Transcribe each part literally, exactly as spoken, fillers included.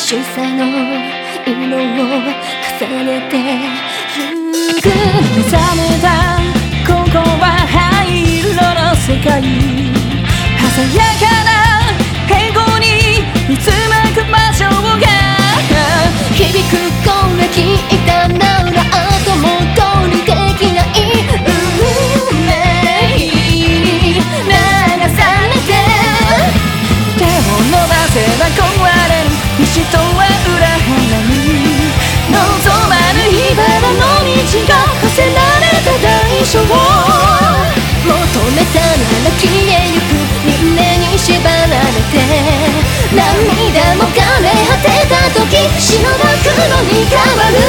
しさの色を重ねてゆく。目覚めたここは灰色の世界、鮮やかな平行に渦巻く場所が響く声聞いたなら後戻りできない運命に流されて、手を伸ばせば壊れる石とは裏腹に望まぬ茨の道が課せられた代償を求めたなら消えゆく夢に縛られて、涙も枯れ果てた時白が黒に変わる。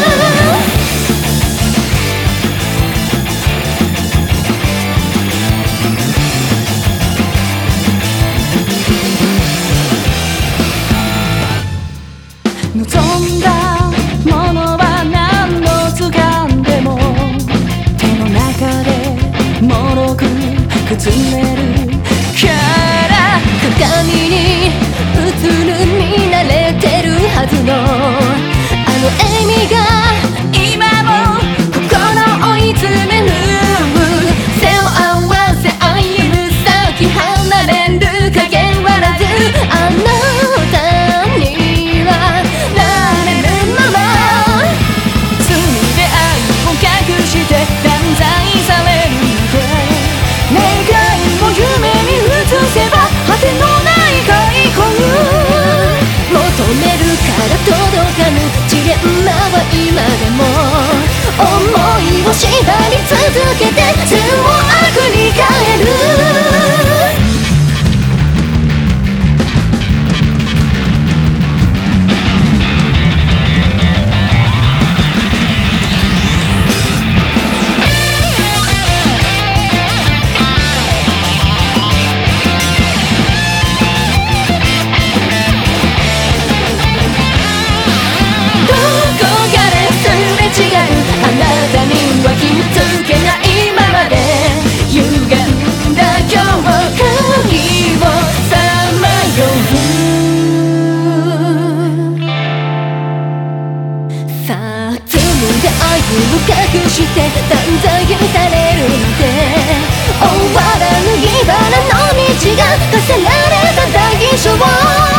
望んだものは何度掴んでも手の中でもろく崩れるから鏡に映る見慣れてるはずのあの笑みが今も心を追い詰める。手を合わせ歩む先離れる影わらずあなたにはなれるまま罪で愛を隠して断罪されるまで願いを夢に移せば果てのない開口求めるから届かぬジレンマは今でも思いを縛り続けて善を悪に変える。あなたには気づけないままで歪んだ境界をさまよう。さあ罪で愛を隠して断罪されるまで終わらぬ茨の道が課せられた代償を